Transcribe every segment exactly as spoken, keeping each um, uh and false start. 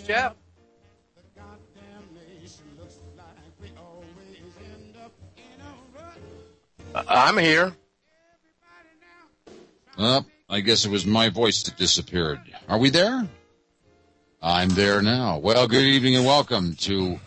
Jeff. I'm here. Uh, I guess it was my voice that disappeared. Are we there? I'm there now. Well, good evening and welcome to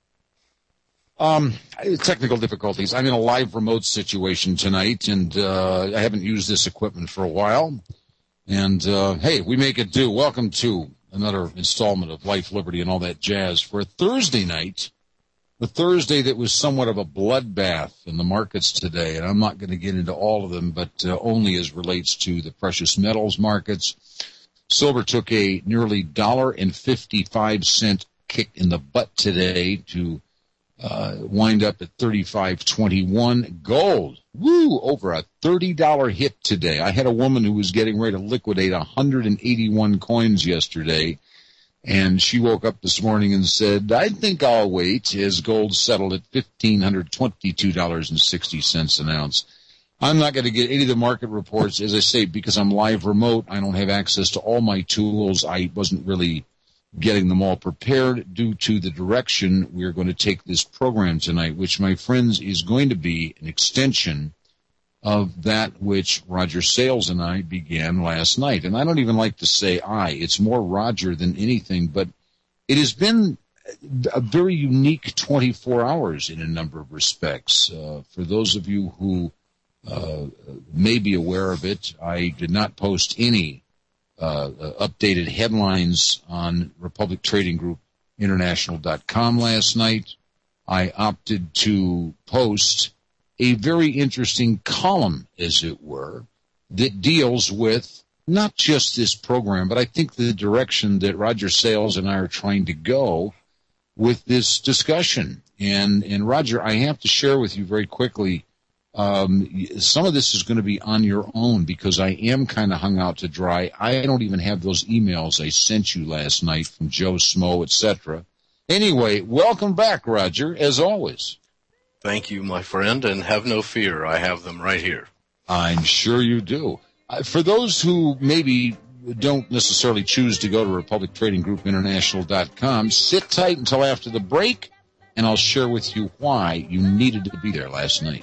um, technical difficulties. I'm in a live remote situation tonight, and uh, I haven't used this equipment for a while. And, uh, hey, we make it do. Welcome to another installment of Life, Liberty, and all that jazz for a Thursday night. The Thursday that was somewhat of a bloodbath in the markets today, and I'm not going to get into all of them, but uh, only as relates to the precious metals markets. Silver took a nearly one dollar and fifty-five cents kick in the butt today to uh, wind up at thirty-five twenty-one. Gold, woo, over a thirty dollars hit today. I had a woman who was getting ready to liquidate one hundred eighty-one coins yesterday. And she woke up this morning and said, I think I'll wait, as gold settled at one thousand five hundred twenty-two dollars and sixty cents an ounce. I'm not going to get any of the market reports, as I say, because I'm live remote. I don't have access to all my tools. I wasn't really getting them all prepared due to the direction we're going to take this program tonight, which, my friends, is going to be an extension of that which Roger Sales and I began last night. And I don't even like to say I. It's more Roger than anything, but it has been a very unique twenty-four hours in a number of respects. Uh, for those of you who uh, may be aware of it, I did not post any uh, updated headlines on Republic Trading Group International dot com last night. I opted to post a very interesting column, as it were, that deals with not just this program, but I think the direction that Roger Sales and I are trying to go with this discussion. And, and Roger, I have to share with you very quickly, um, some of this is going to be on your own because I am kind of hung out to dry. I don't even have those emails I sent you last night from Joe Smo, et cetera. Anyway, welcome back, Roger, as always. Thank you, my friend, and have no fear. I have them right here. I'm sure you do. Uh, for those who maybe don't necessarily choose to go to Republic Trading Group International dot com, sit tight until after the break, and I'll share with you why you needed to be there last night.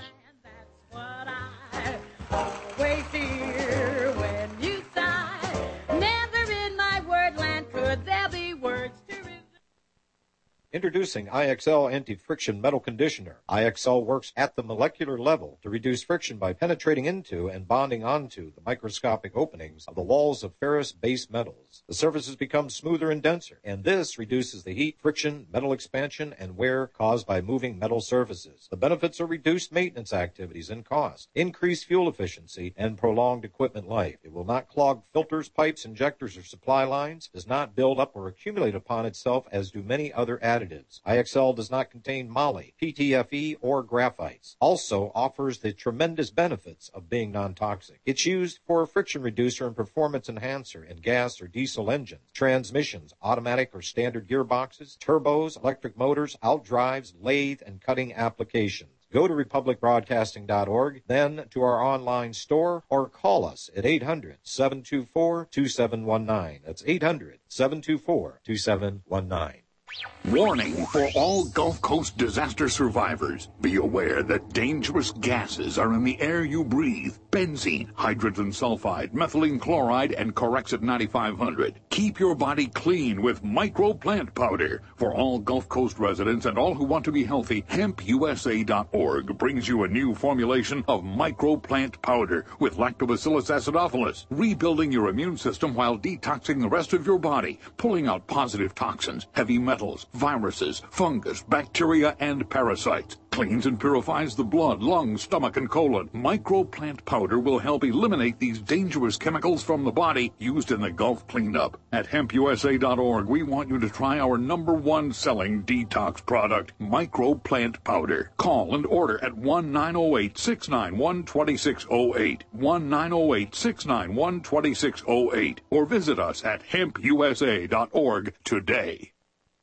Introducing I X L Anti-Friction Metal Conditioner. I X L works at the molecular level to reduce friction by penetrating into and bonding onto the microscopic openings of the walls of ferrous-based metals. The surfaces become smoother and denser, and this reduces the heat, friction, metal expansion, and wear caused by moving metal surfaces. The benefits are reduced maintenance activities and cost, increased fuel efficiency, and prolonged equipment life. It will not clog filters, pipes, injectors, or supply lines, does not build up or accumulate upon itself as do many other additives. I X L does not contain moly, P T F E, or graphites. Also offers the tremendous benefits of being non-toxic. It's used for a friction reducer and performance enhancer in gas or diesel engines, transmissions, automatic or standard gearboxes, turbos, electric motors, outdrives, lathe, and cutting applications. Go to Republic Broadcasting dot org, then to our online store, or call us at eight hundred, seven two four, two seven one nine. That's eight hundred, seven two four, two seven one nine. Warning for all Gulf Coast disaster survivors. Be aware that dangerous gases are in the air you breathe. Benzene, hydrogen sulfide, methylene chloride, and Corexit ninety-five hundred. Keep your body clean with Micro Plant Powder. For all Gulf Coast residents and all who want to be healthy, hemp U S A dot org brings you a new formulation of Micro Plant Powder with Lactobacillus acidophilus, rebuilding your immune system while detoxing the rest of your body, pulling out positive toxins, heavy metals, viruses, fungus, bacteria, and parasites. Cleans and purifies the blood, lungs, stomach, and colon. Micro Plant Powder will help eliminate these dangerous chemicals from the body used in the Gulf cleanup. At hemp U S A dot org, we want you to try our number one selling detox product, Micro Plant Powder. Call and order at one nine zero eight, six nine one, two six zero eight, one nine zero eight, six nine one, two six zero eight, or visit us at hemp U S A dot org today.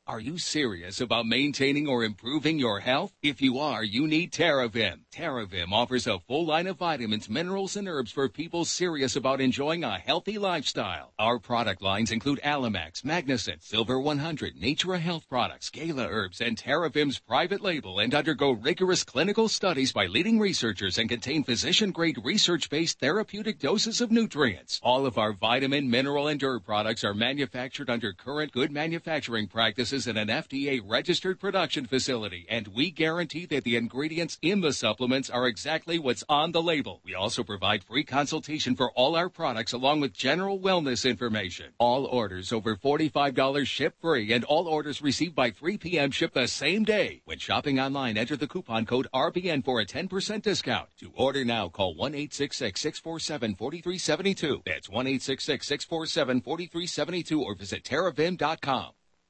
Are you serious about maintaining or improving your health? If you are, you need TerraVim. TerraVim offers a full line of vitamins, minerals, and herbs for people serious about enjoying a healthy lifestyle. Our product lines include Alamax, Magnicent, Silver one hundred, Natura Health Products, Gala Herbs, and TerraVim's private label, and undergo rigorous clinical studies by leading researchers and contain physician-grade research-based therapeutic doses of nutrients. All of our vitamin, mineral, and herb products are manufactured under current good manufacturing practices in an F D A-registered production facility, and we guarantee that the ingredients in the supplements are exactly what's on the label. We also provide free consultation for all our products along with general wellness information. All orders over forty-five dollars ship free, and all orders received by three p.m. ship the same day. When shopping online, enter the coupon code R B N for a ten percent discount. To order now, call one eight six six, six four seven, four three seven two. That's one eight six six, six four seven, four three seven two or visit terravim dot com.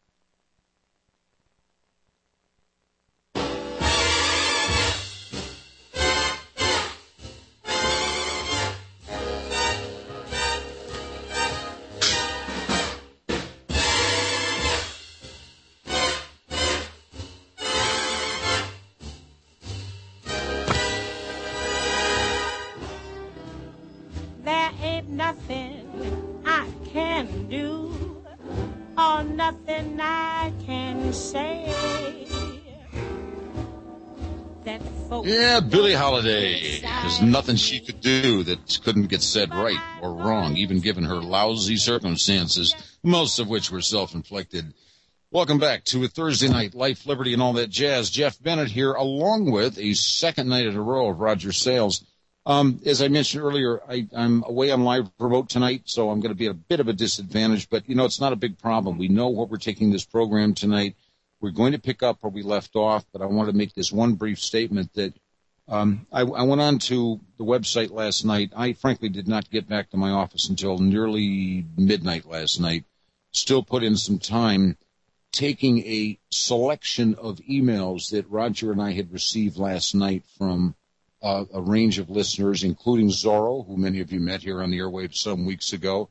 Nothing I can do, or nothing I can say. That folks Yeah, Billie Holiday. There's nothing she could do that couldn't get said right or wrong, even given her lousy circumstances, most of which were self-inflicted. Welcome back to a Thursday night, Life, Liberty, and all that jazz. Jeff Bennett here, along with a second night in a row of Roger Sales. Um, as I mentioned earlier, I, I'm away on live remote tonight, so I'm going to be at a bit of a disadvantage. But, you know, it's not a big problem. We know what we're taking this program tonight. We're going to pick up where we left off, but I want to make this one brief statement that um, I, I went on to the website last night. I, frankly, did not get back to my office until nearly midnight last night. Still put in some time taking a selection of emails that Roger and I had received last night from Uh, a range of listeners, including Zorro, who many of you met here on the airwaves some weeks ago,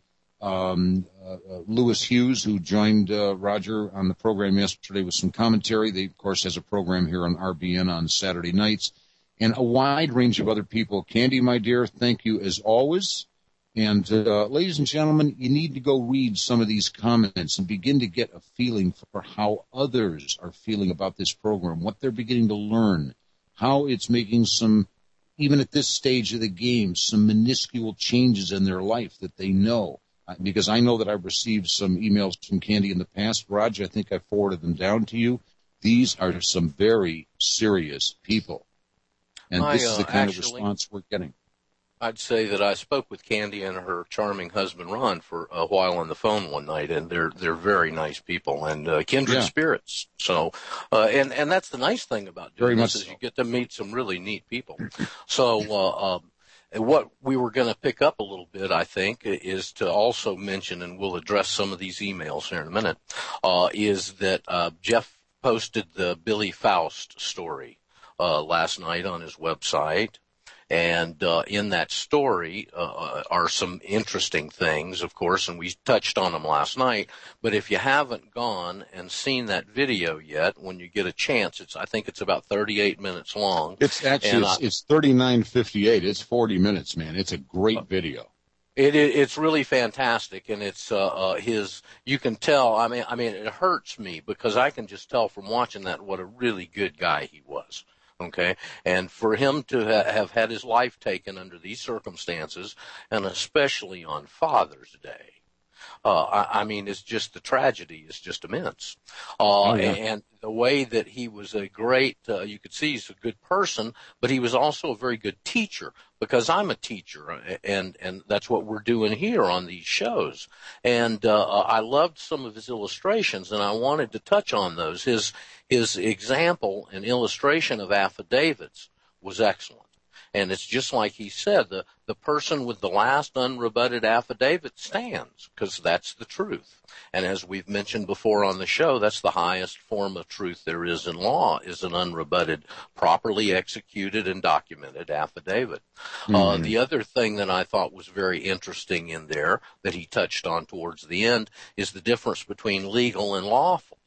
um, uh, uh, Lewis Hughes, who joined uh, Roger on the program yesterday with some commentary. They, of course, has a program here on R B N on Saturday nights, and a wide range of other people. Candy, my dear, thank you as always. And uh, ladies and gentlemen, you need to go read some of these comments and begin to get a feeling for how others are feeling about this program, what they're beginning to learn, how it's making some, even at this stage of the game, some minuscule changes in their life that they know. Because I know that I've received some emails from Candy in the past. Roger, I think I forwarded them down to you. These are some very serious people. And I, this is the kind uh, actually, of response we're getting. I'd say that I spoke with Candy and her charming husband, Ron, for a while on the phone one night, and they're they're very nice people and uh, kindred Yeah. spirits. So, uh, and, and that's the nice thing about doing Very this much is so. you get to meet some really neat people. So, uh, um, and what we were going to pick up a little bit, I think, is to also mention, and we'll address some of these emails here in a minute, uh, is that uh, Jeff posted the Billy Faust story uh, last night on his website. And uh, in that story uh, are some interesting things, of course, and we touched on them last night. But if you haven't gone and seen that video yet, when you get a chance, it's I think it's about thirty-eight minutes long. It's actually, And, it's, uh, it's thirty-nine fifty-eight. It's forty minutes, man. It's a great video. It, it it's really fantastic, and it's uh, uh, his. You can tell. I mean, I mean, it hurts me because I can just tell from watching that what a really good guy he was. Okay, and for him to ha- have had his life taken under these circumstances, and especially on Father's Day, uh, I, I mean, it's just the tragedy is just immense. Uh, Oh, yeah. And the way that he was a great, uh, you could see he's a good person, but he was also a very good teacher, because I'm a teacher, and, and that's what we're doing here on these shows. And uh, I loved some of his illustrations, and I wanted to touch on those. His his example and illustration of affidavits was excellent. And it's just like he said, the, the person with the last unrebutted affidavit stands, because that's the truth. And as we've mentioned before on the show, that's the highest form of truth there is in law, is an unrebutted, properly executed and documented affidavit. Mm-hmm. Uh, the other thing that I thought was very interesting in there that he touched on towards the end is the difference between legal and lawful.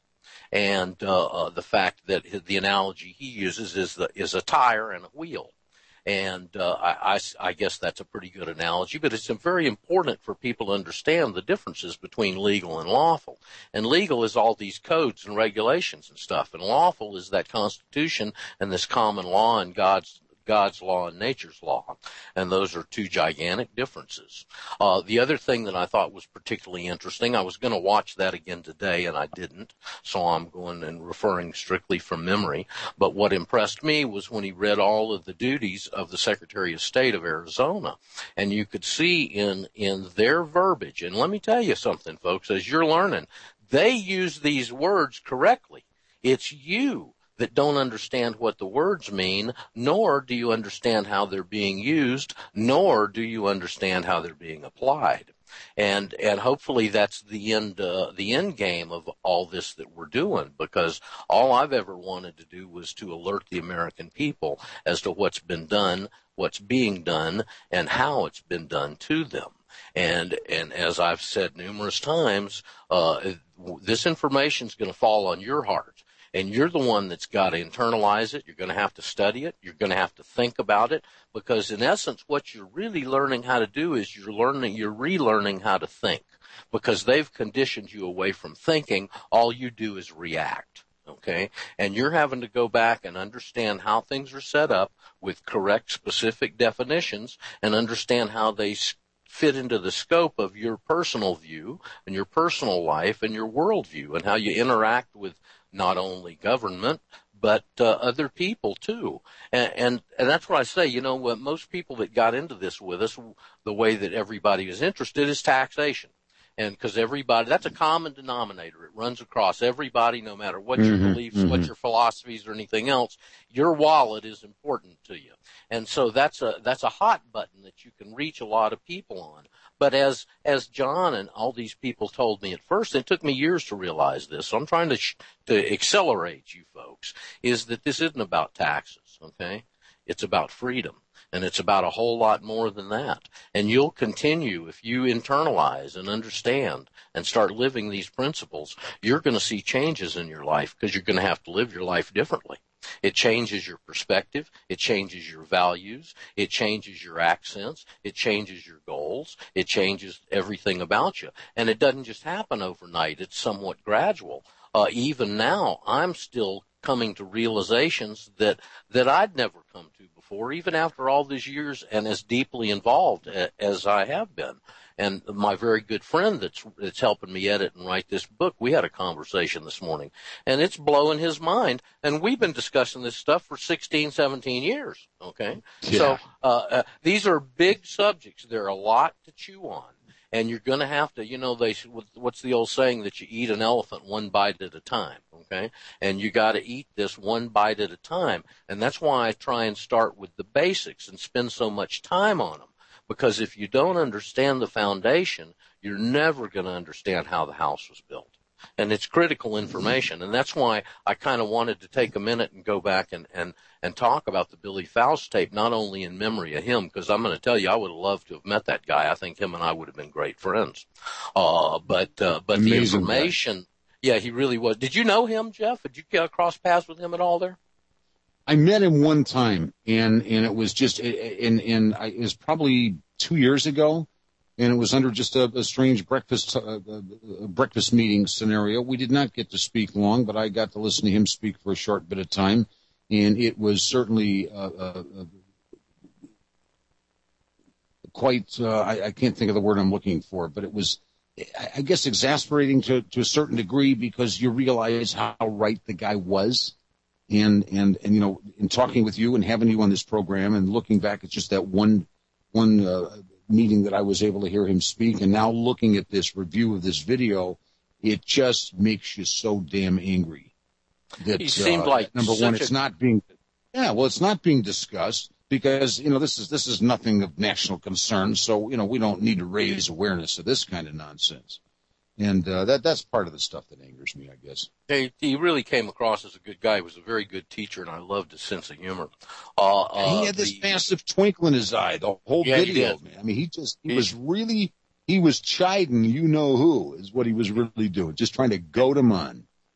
and uh, uh, the fact that the analogy he uses is the is a tire and a wheel. And uh, I, I, I guess that's a pretty good analogy, but it's very important for people to understand the differences between legal and lawful. And legal is all these codes and regulations and stuff, and lawful is that Constitution and this common law and God's God's law and nature's law. And those are two gigantic differences. Uh, the other thing that I thought was particularly interesting, I was going to watch that again today and I didn't, so I'm going and referring strictly from memory. But what impressed me was when he read all of the duties of the Secretary of State of Arizona. And you could see in, in their verbiage, and let me tell you something, folks, as you're learning, they use these words correctly. It's you that don't understand what the words mean, nor do you understand how they're being used, nor do you understand how they're being applied. And and hopefully that's the end uh, the end game of all this that we're doing, because all I've ever wanted to do was to alert the American people as to what's been done, what's being done, and how it's been done to them. And and as I've said numerous times, uh, this information is going to fall on your heart. And you're the one that's got to internalize it. You're going to have to study it. You're going to have to think about it, because in essence, what you're really learning how to do is you're learning, you're relearning how to think, because they've conditioned you away from thinking. All you do is react. Okay. And you're having to go back and understand how things are set up with correct, specific definitions, and understand how they fit into the scope of your personal view and your personal life and your worldview, and how you interact with not only government, but uh, other people too. And, and, and that's what I say, you know, what most people that got into this with us, the way that everybody is interested is taxation. And because everybody, that's a common denominator. It runs across everybody, no matter what your Mm-hmm, beliefs, mm-hmm. what your philosophies or anything else. Your wallet is important to you. And so that's a, that's a hot button that you can reach a lot of people on. But as, as John and all these people told me at first, it took me years to realize this. So I'm trying to, sh- to accelerate you folks, is that this isn't about taxes. Okay. It's about freedom. And it's about a whole lot more than that. And you'll continue, if you internalize and understand and start living these principles, you're going to see changes in your life, because you're going to have to live your life differently. It changes your perspective. It changes your values. It changes your accents. It changes your goals. It changes everything about you. And it doesn't just happen overnight. It's somewhat gradual. Uh, even now, I'm still coming to realizations that, that I'd never come to before, even after all these years and as deeply involved a, as I have been. And my very good friend that's, that's helping me edit and write this book, we had a conversation this morning, and it's blowing his mind. And we've been discussing this stuff for sixteen, seventeen years. Okay. Yeah. So, uh, uh, these are big subjects. There are a lot to chew on. And you're going to have to, you know, they, what's the old saying, that you eat an elephant one bite at a time, okay? And you got to eat this one bite at a time. And that's why I try and start with the basics and spend so much time on them. Because if you don't understand the foundation, you're never going to understand how the house was built. And it's critical information. And that's why I kind of wanted to take a minute and go back and, and, and talk about the Billy Faust tape, not only in memory of him, because I'm going to tell you, I would have loved to have met that guy. I think him and I would have been great friends. Uh, but, uh, but the Amazing information, guy. Yeah, he really was. Did you know him, Jeff? Did you uh, cross paths with him at all there? I met him one time, and, and it was just, and, and I, it was probably two years ago. And it was under just a, a strange breakfast uh, a breakfast meeting scenario. We did not get to speak long, but I got to listen to him speak for a short bit of time, and it was certainly uh, uh, quite. Uh, I, I can't think of the word I'm looking for, but it was, I guess, exasperating to, to a certain degree, because you realize how right the guy was, and and and you know, in talking with you and having you on this program and looking back at just that one one. Uh, meeting that I was able to hear him speak, and now looking at this review of this video, it just makes you so damn angry. That he seemed uh, like number one, a... it's not being, yeah, well, it's not being discussed, because you know this is this is nothing of national concern, so you know we don't need to raise awareness of this kind of nonsense. And uh, that that's part of the stuff that angers me, I guess. He, he really came across as a good guy. He was a very good teacher, and I loved his sense of humor. Uh, uh, he had this the, massive twinkle in his eye the whole yeah, video, man. I mean, he just he, he was really he was chiding you know who is what he was really doing, just trying to goad him on.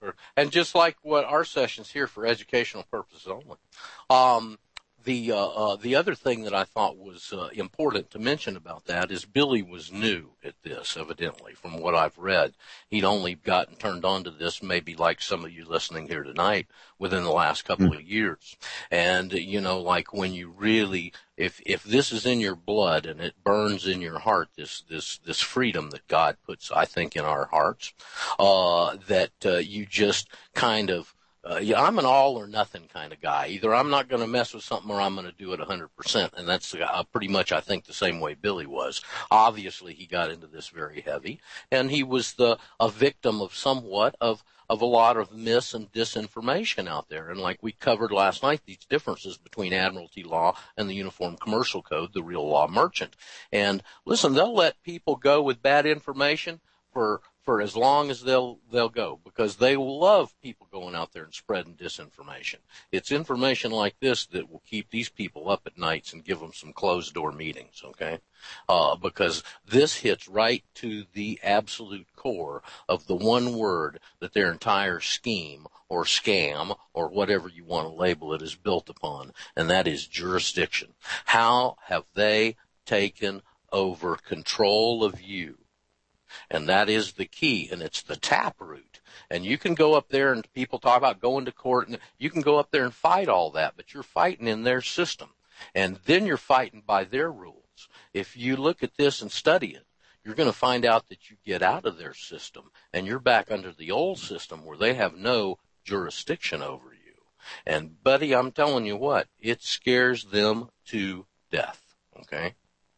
And just like what our session's here for educational purposes only. Um, the, uh, uh, the other thing that I thought was uh, important to mention about that is Billy was new at this, evidently, from what I've read. He'd only gotten turned on to this, maybe like some of you listening here tonight, within the last couple mm. of years. And, you know, like when you really, if, if this is in your blood and it burns in your heart, this, this, this freedom that God puts, I think, in our hearts, uh, that, uh, you just kind of, Uh, yeah, I'm an all or nothing kind of guy. Either I'm not going to mess with something or I'm going to do it one hundred percent. And that's uh, pretty much, I think, the same way Billy was. Obviously, he got into this very heavy, and he was the a victim of somewhat of, of a lot of mis and disinformation out there. And like we covered last night, these differences between admiralty law and the Uniform Commercial Code, the real law merchant. And listen, they'll let people go with bad information for for as long as they'll they'll go, because they love people going out there and spreading disinformation. It's information like this that will keep these people up at nights and give them some closed-door meetings, okay? Uh, because this hits right to the absolute core of the one word that their entire scheme or scam or whatever you want to label it is built upon, and that is jurisdiction. How have they taken over control of you? And that is the key, and it's the taproot. And you can go up there, and people talk about going to court, and you can go up there and fight all that, but you're fighting in their system. And then you're fighting by their rules. If you look at this and study it, you're going to find out that you get out of their system, and you're back under the old system where they have no jurisdiction over you. And, buddy, I'm telling you what, it scares them to death, okay?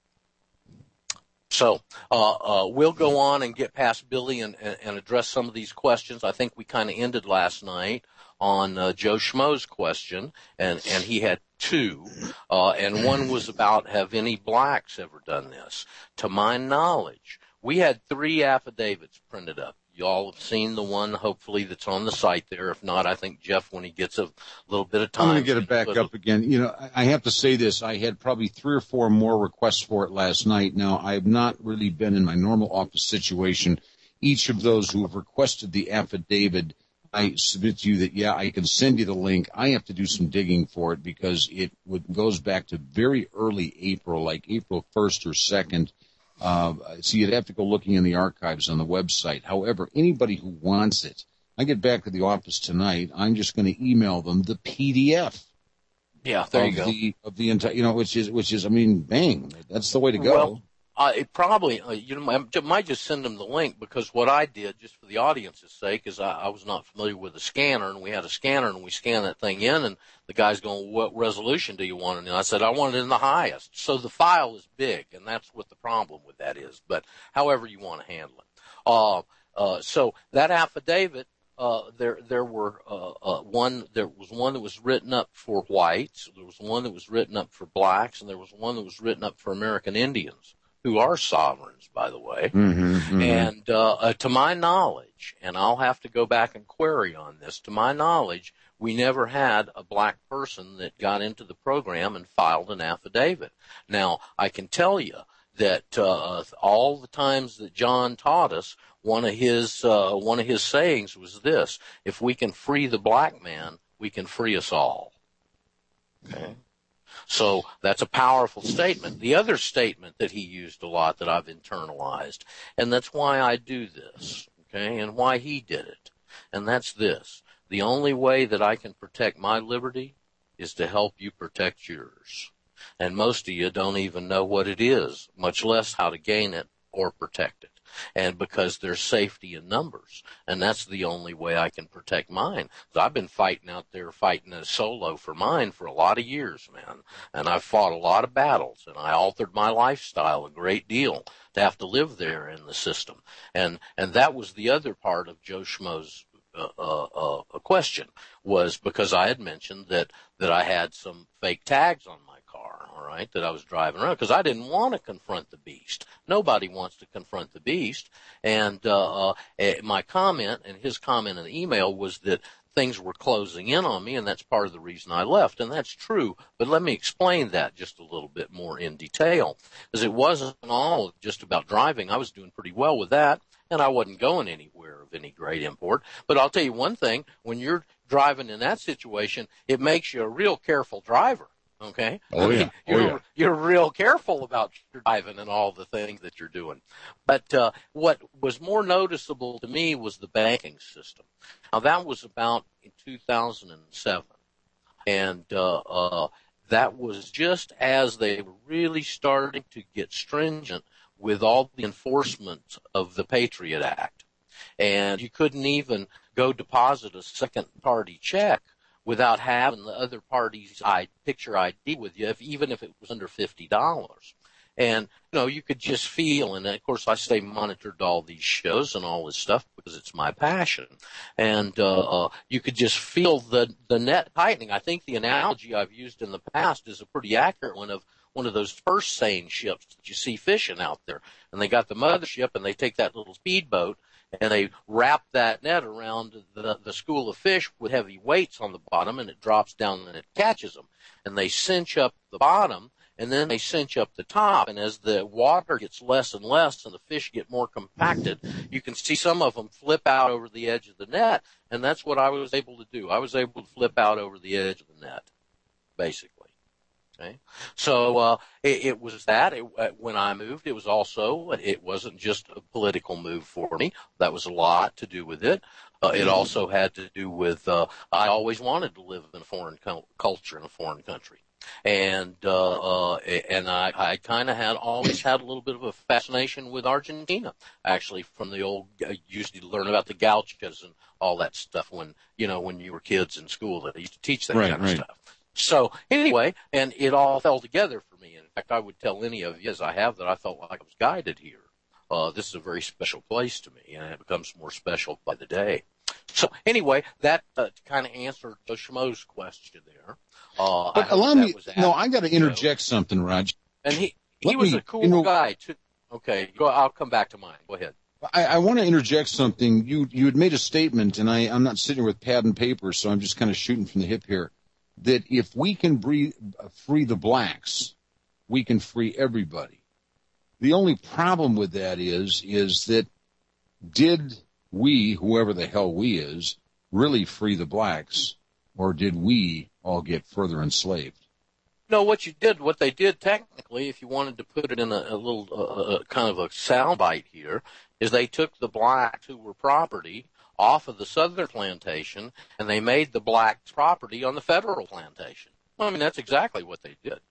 So uh, uh, we'll go on and get past Billy and, and, and address some of these questions. I think we kind of ended last night on uh, Joe Schmo's question, and, and he had two, uh, and one was about, have any blacks ever done this? To my knowledge, we had three affidavits printed up. You all have seen the one, hopefully, that's on the site there. If not, I think Jeff, when he gets a little bit of time. I'm going to get it back up again. You know, I have to say this. I had probably three or four more requests for it last night. Now, I have not really been in my normal office situation. Each of those who have requested the affidavit, I submit to you that, yeah, I can send you the link. I have to do some digging for it because it would, goes back to very early April, like April first or second. Uh, so you'd have to go looking in the archives on the website. However, anybody who wants it, I get back to the office tonight, I'm just going to email them the P D F. Yeah, there you go. The, of the entire, you know, which is, which is, I mean, bang, that's the way to go. Well, Uh, it probably, uh, you know, I might just send them the link, because what I did, just for the audience's sake, is I, I was not familiar with the scanner, and we had a scanner, and we scanned that thing in, and the guy's going, what resolution do you want it in? I said, I want it in the highest. So the file is big, and that's what the problem with that is, but however you want to handle it. Uh, uh, so that affidavit, uh, there, there were, uh, uh, one, there was one that was written up for whites, there was one that was written up for blacks, and there was one that was written up for American Indians, who are sovereigns, by the way. Mm-hmm, mm-hmm. And uh, uh, to my knowledge, and I'll have to go back and query on this, to my knowledge, we never had a black person that got into the program and filed an affidavit. Now, I can tell you that uh, all the times that John taught us, one of his uh, one of his sayings was this: if we can free the black man, we can free us all. Okay. So that's a powerful statement. The other statement that he used a lot that I've internalized, and that's why I do this, okay, and why he did it, and that's this: the only way that I can protect my liberty is to help you protect yours. And most of you don't even know what it is, much less how to gain it or protect it. And because there's safety in numbers, and that's the only way I can protect mine. So I've been fighting out there, fighting a solo for mine for a lot of years, man. And I've fought a lot of battles, and I altered my lifestyle a great deal to have to live there in the system. And and that was the other part of Joe Schmo's uh, uh, uh, question, was because I had mentioned that that I had some fake tags on my car, all right, that I was driving around, because I didn't want to confront the beast. Nobody wants to confront the beast. And uh, uh, my comment and his comment in the email was that things were closing in on me, and that's part of the reason I left. And that's true, but let me explain that just a little bit more in detail, because it wasn't all just about driving. I was doing pretty well with that, and I wasn't going anywhere of any great import. But I'll tell you one thing, when you're driving in that situation, it makes you a real careful driver. Okay. Oh, I mean, yeah. You're, Oh, yeah. you're real careful about your driving and all the things that you're doing. But uh, what was more noticeable to me was the banking system. Now, that was about in two thousand seven. And uh, uh, that was just as they were really starting to get stringent with all the enforcement of the Patriot Act. And you couldn't even go deposit a second-party check without having the other party's I, picture I D with you, if, even if it was under fifty dollars. And, you know, you could just feel, and of course I stay monitored all these shows and all this stuff because it's my passion. And uh, uh, you could just feel the, the net tightening. I think the analogy I've used in the past is a pretty accurate one of one of those first seine ships that you see fishing out there. And they got the mothership and they take that little speedboat and they wrap that net around the, the school of fish with heavy weights on the bottom, and it drops down and it catches them. And they cinch up the bottom, and then they cinch up the top. And as the water gets less and less and the fish get more compacted, you can see some of them flip out over the edge of the net. And that's what I was able to do. I was able to flip out over the edge of the net, basically. Okay. So, uh, it, it was that it, uh, when I moved, it was also, it wasn't just a political move for me. That was a lot to do with it. Uh, it also had to do with, uh, I always wanted to live in a foreign co- culture in a foreign country. And, uh, uh, and I, I kind of had always had a little bit of a fascination with Argentina, actually, from the old, I used to learn about the gauchos and all that stuff when, you know, when you were kids in school, that they used to teach that Right, kind right. of stuff. So anyway, and it all fell together for me. In fact, I would tell any of you, as I have, that I felt like I was guided here. Uh, this is a very special place to me, and it becomes more special by the day. So anyway, that uh, kind of answered Shmo's question there. Uh, But I hope allow that me, was no, adequate. I got to interject something, Raj. And he, he Let was me, a cool you know, guy, too. Okay, go, I'll come back to mine. Go ahead. I, I want to interject something. You you had made a statement, and I, I'm not sitting here with pad and paper, so I'm just kind of shooting from the hip here, that if we can breathe, free the blacks, we can free everybody. The only problem with that is, is that did we, whoever the hell we is, really free the blacks, or did we all get further enslaved? No, what you did, what they did technically, if you wanted to put it in a, a little uh, uh, kind of a soundbite here, is they took the blacks who were property off of the southern plantation, and they made the blacks property on the federal plantation. Well, I mean, that's exactly what they did.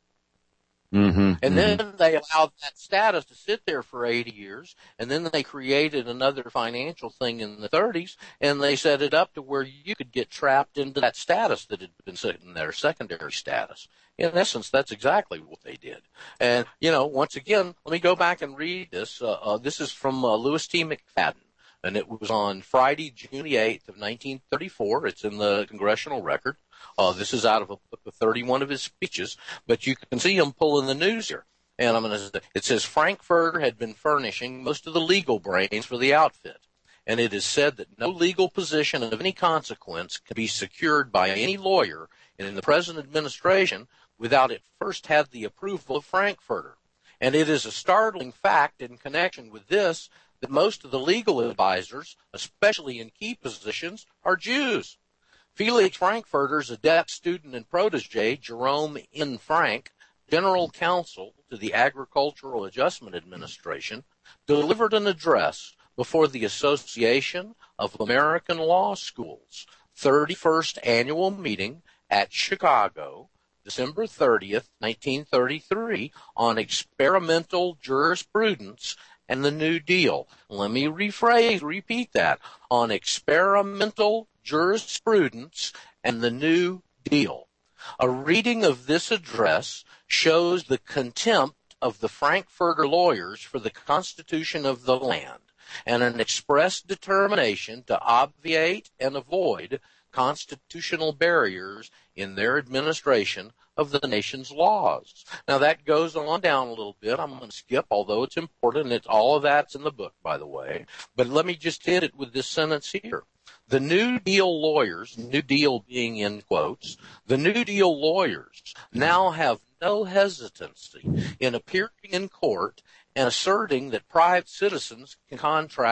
Mm-hmm, And then they allowed that status to sit there for eighty years, and then they created another financial thing in the thirties, and they set it up to where you could get trapped into that status that had been sitting there, secondary status. In essence, that's exactly what they did. And, you know, once again, let me go back and read this. Uh, uh, this is from uh, Louis T. McFadden. And it was on Friday, June the eighth of nineteen thirty-four. It's in the Congressional Record. Uh, this is out of a book of thirty-one of his speeches, but you can see him pulling the news here. And I'm going to, it says Frankfurter had been furnishing most of the legal brains for the outfit. And it is said that no legal position of any consequence can be secured by any lawyer in the present administration without it first had the approval of Frankfurter. And it is a startling fact in connection with this that most of the legal advisors, especially in key positions, are Jews. Felix Frankfurter's adept student and protege, Jerome N. Frank, general counsel to the Agricultural Adjustment Administration, delivered an address before the Association of American Law Schools' thirty-first annual meeting at Chicago, December thirtieth, nineteen thirty-three, on experimental jurisprudence and the New Deal. Let me rephrase, repeat that, on experimental jurisprudence and the New Deal. A reading of this address shows the contempt of the Frankfurter lawyers for the Constitution of the land and an express determination to obviate and avoid constitutional barriers in their administration of the nation's laws. Now that goes on down a little bit. I'm going to skip, although it's important. It's all of that's in the book, by the way. But let me just hit it with this sentence here. The New Deal lawyers, New Deal being in quotes, the New Deal lawyers now have no hesitancy in appearing in court and asserting that private citizens can contract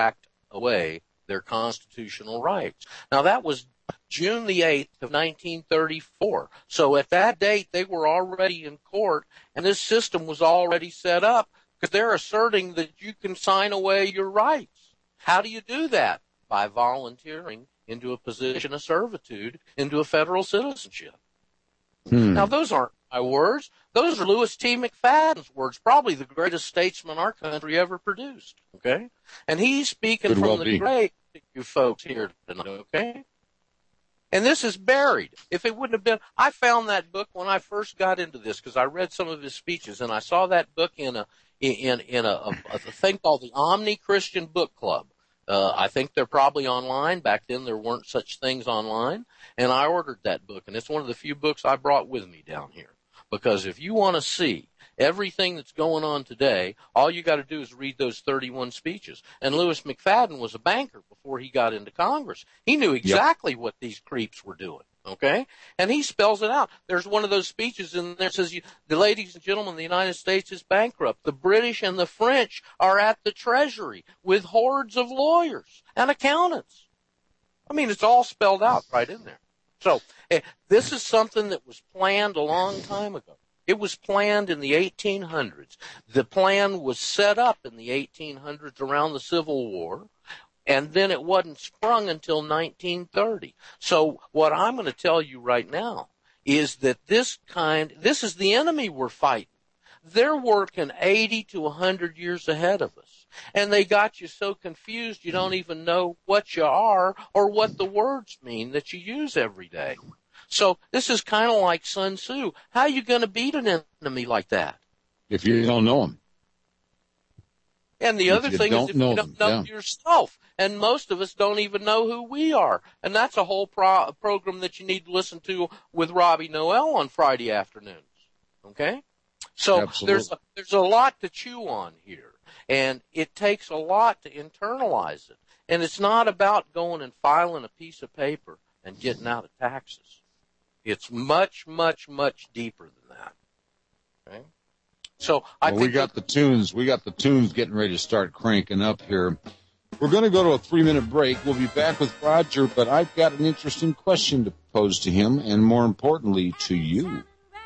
away their constitutional rights. Now, that was June the eighth of nineteen thirty-four. So at that date, they were already in court, and this system was already set up because they're asserting that you can sign away your rights. How do you do that? By volunteering into a position of servitude, into a federal citizenship. Hmm. Now, those aren't my words. Those are Louis T. McFadden's words, probably the greatest statesman our country ever produced, okay? And he's speaking Could from well the be. great you folks here tonight, okay? And this is buried. If it wouldn't have been, I found that book when I first got into this because I read some of his speeches, and I saw that book in a in in a, a, a thing called the Omni Christian Book Club. Uh, I think they're probably online. Back then, there weren't such things online, and I ordered that book, and it's one of the few books I brought with me down here. Because if you want to see everything that's going on today, all you got to do is read those thirty-one speeches. And Louis McFadden was a banker before he got into Congress. He knew exactly yep. what these creeps were doing, okay? And he spells it out. There's one of those speeches in there that says, the ladies and gentlemen, the United States is bankrupt. The British and the French are at the Treasury with hordes of lawyers and accountants. I mean, it's all spelled out right in there. So eh, this is something that was planned a long time ago. It was planned in the eighteen hundreds. The plan was set up in the eighteen hundreds around the Civil War, and then it wasn't sprung until nineteen thirty. So what I'm going to tell you right now is that this kind, this is the enemy we're fighting. They're working eighty to one hundred years ahead of us. And they got you so confused you don't even know what you are or what the words mean that you use every day. So this is kind of like Sun Tzu. How are you going to beat an enemy like that? If you don't know him. And the if other thing is if you don't know yeah. yourself. And most of us don't even know who we are. And that's a whole pro- program that you need to listen to with Robbie Noel on Friday afternoons. Okay? So Absolutely. there's a, there's a lot to chew on here. And it takes a lot to internalize it. And it's not about going and filing a piece of paper and getting out of taxes. It's much, much, much deeper than that. Okay? So I well, think we got the tunes. We got the tunes getting ready to start cranking up here. We're going to go to a three-minute break. We'll be back with Roger, but I've got an interesting question to pose to him, and more importantly, to you.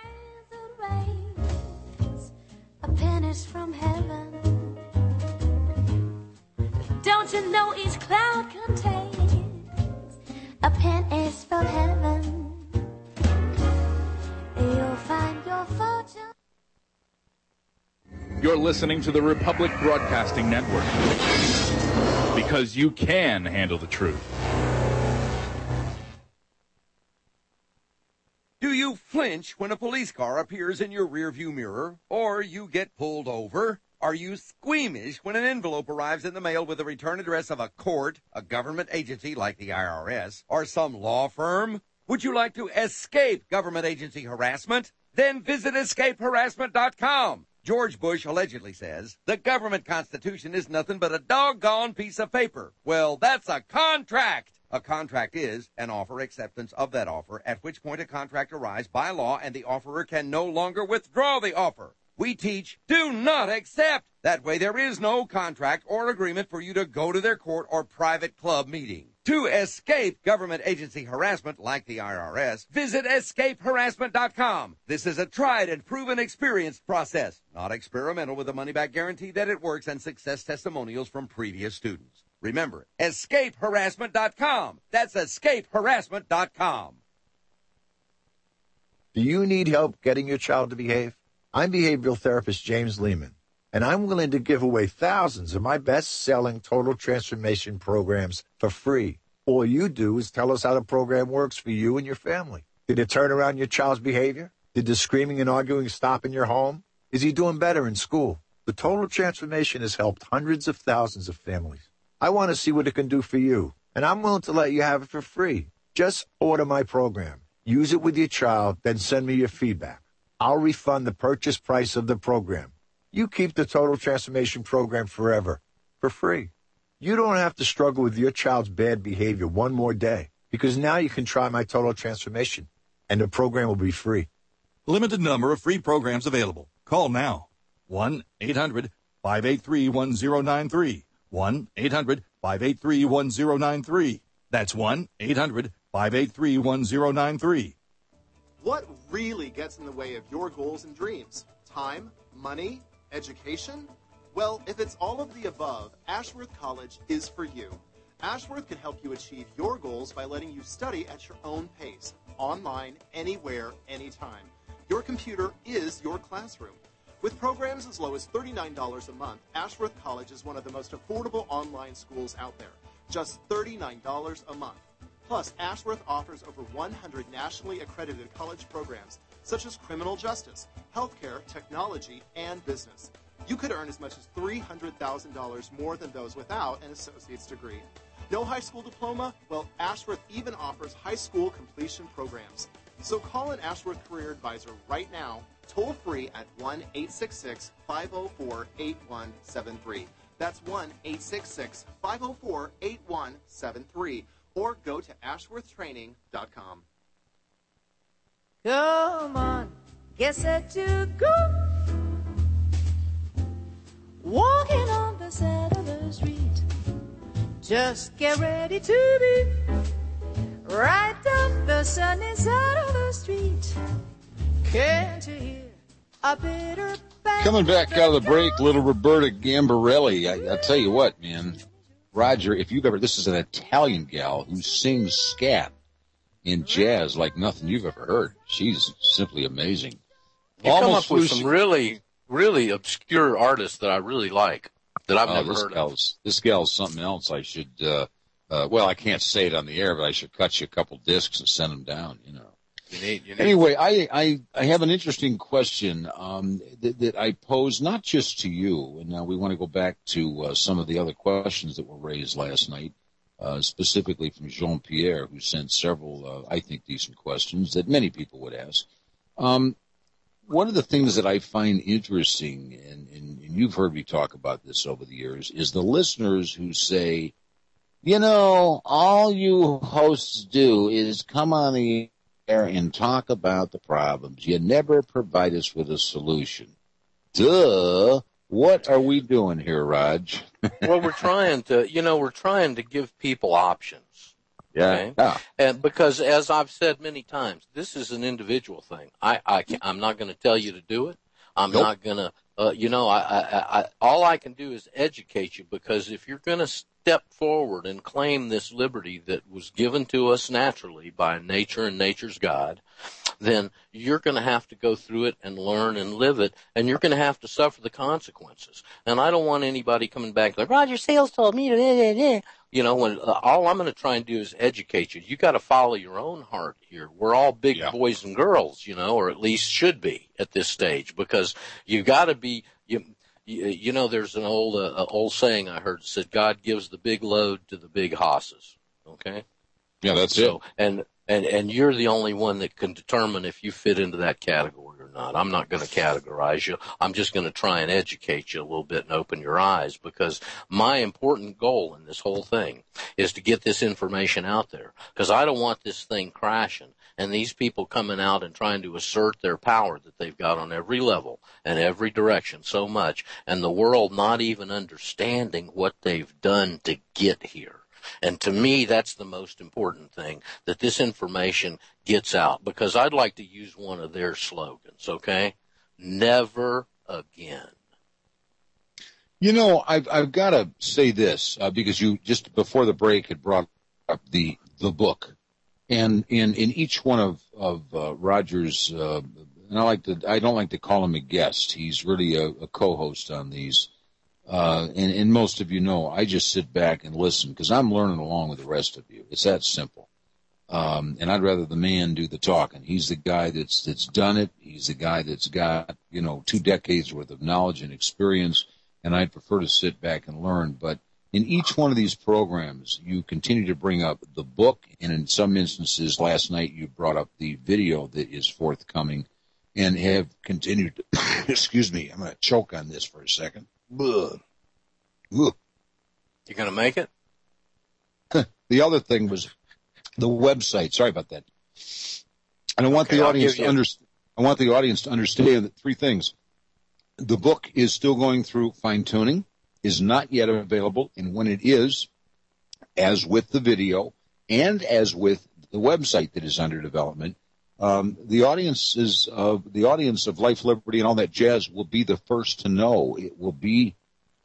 A pennies from heaven. Don't you know each cloud contains a pen is from heaven? You'll find your fortune. You're listening to the Republic Broadcasting Network because you can handle the truth. Do you flinch when a police car appears in your rearview mirror or you get pulled over? Are you squeamish when an envelope arrives in the mail with the return address of a court, a government agency like the I R S, or some law firm? Would you like to escape government agency harassment? Then visit escape harassment dot com. George Bush allegedly says the government constitution is nothing but a doggone piece of paper. Well, that's a contract. A contract is an offer acceptance of that offer, at which point a contract arrives by law and the offerer can no longer withdraw the offer. We teach, do not accept. That way there is no contract or agreement for you to go to their court or private club meeting. To escape government agency harassment like the I R S, visit escape harassment dot com. This is a tried and proven experience process, not experimental, with a money-back guarantee that it works and success testimonials from previous students. Remember, escape harassment dot com. That's escape harassment dot com. Do you need help getting your child to behave? I'm behavioral therapist James Lehman, and I'm willing to give away thousands of my best-selling total transformation programs for free. All you do is tell us how the program works for you and your family. Did it turn around your child's behavior? Did the screaming and arguing stop in your home? Is he doing better in school? The total transformation has helped hundreds of thousands of families. I want to see what it can do for you, and I'm willing to let you have it for free. Just order my program. Use it with your child, then send me your feedback. I'll refund the purchase price of the program. You keep the Total Transformation Program forever, for free. You don't have to struggle with your child's bad behavior one more day, because now you can try my Total Transformation, and the program will be free. Limited number of free programs available. Call now. one eight hundred five eight three one zero nine three. one eight hundred five eight three, one zero nine three. That's one eight hundred, five eight three, one zero nine three. What really gets in the way of your goals and dreams? Time? Money? Education? Well, if it's all of the above, Ashworth College is for you. Ashworth can help you achieve your goals by letting you study at your own pace, online, anywhere, anytime. Your computer is your classroom. With programs as low as thirty-nine dollars a month, Ashworth College is one of the most affordable online schools out there. Just thirty-nine dollars a month. Plus, Ashworth offers over one hundred nationally accredited college programs, such as criminal justice, healthcare, technology, and business. You could earn as much as three hundred thousand dollars more than those without an associate's degree. No high school diploma? Well, Ashworth even offers high school completion programs. So call an Ashworth Career Advisor right now, toll free at one eight six six, five oh four, eight one seven three. That's one eight six six, five oh four, eight one seven three. Or go to ashworth training dot com. Come on, get set to go. Walking on the side of the street. Just get ready to be right up the sunny side of the street. Can't you hear a bitter bang? Coming back out of the break, little Roberta Gambarelli. I, I tell you what, man. Roger, if you've ever, this is an Italian gal who sings scat in jazz like nothing you've ever heard. She's simply amazing. You Almost come up with some really, really obscure artists that I really like, that I've oh, never this heard gal's, of. This gal's something else. I should, uh, uh, well, I can't say it on the air, but I should cut you a couple discs and send them down, you know. You need, you need anyway, I, I, I have an interesting question um, that, that I pose not just to you, and now we want to go back to uh, some of the other questions that were raised last night, uh, specifically from Jean-Pierre, who sent several, uh, I think, decent questions that many people would ask. Um, one of the things that I find interesting, and, and, and you've heard me talk about this over the years, is the listeners who say, you know, all you hosts do is come on the air and talk about the problems. You never provide us with a solution. Duh. What are we doing here, Raj? Well, we're trying to, you know, we're trying to give people options. Yeah. Okay? yeah. And because, as I've said many times, this is an individual thing. I, I can't, I'm not going to tell you to do it. I'm nope. not going to, uh, you know, I, I, I, all I can do is educate you, because if you're going to step forward and claim this liberty that was given to us naturally by nature and nature's God, then you're going to have to go through it and learn and live it, and you're going to have to suffer the consequences. And I don't want anybody coming back like, Roger Sales told me to, you know, when uh, all I'm going to try and do is educate you. You got to follow your own heart here. We're all big yeah. boys and girls, you know, or at least should be at this stage, because you got to be, you, you, you know, there's an old, uh, old saying I heard that said, God gives the big load to the big hosses. Okay. Yeah, that's so, it. And, and, and you're the only one that can determine if you fit into that category or not. I'm not going to categorize you. I'm just going to try and educate you a little bit and open your eyes, because my important goal in this whole thing is to get this information out there, because I don't want this thing crashing and these people coming out and trying to assert their power that they've got on every level and every direction so much, and the world not even understanding what they've done to get here. And to me, that's the most important thing, that this information gets out, because I'd like to use one of their slogans, okay? Never again. You know, I've, I've got to say this, uh, because you just before the break had brought up the, the book. And in, in each one of, of uh, Roger's, uh, and I like to, I don't like to call him a guest. He's really a, a co-host on these. Uh, and, and most of you know, I just sit back and listen, because I'm learning along with the rest of you. It's that simple. Um, and I'd rather the man do the talking. He's the guy that's, that's done it. He's the guy that's got, you know, two decades worth of knowledge and experience. And I'd prefer to sit back and learn. But in each one of these programs, you continue to bring up the book. And in some instances, last night you brought up the video that is forthcoming, and have continued to, excuse me, I'm going to choke on this for a second. Ugh. Ugh. You going to make it? The other thing was the website. Sorry about that. And I want okay, the audience you... to understand. I want the audience to understand that three things. The book is still going through fine tuning, is not yet available, and when it is, as with the video and as with the website that is under development, um, the audience is uh, the audience of Life, Liberty, and all that jazz will be the first to know. It will be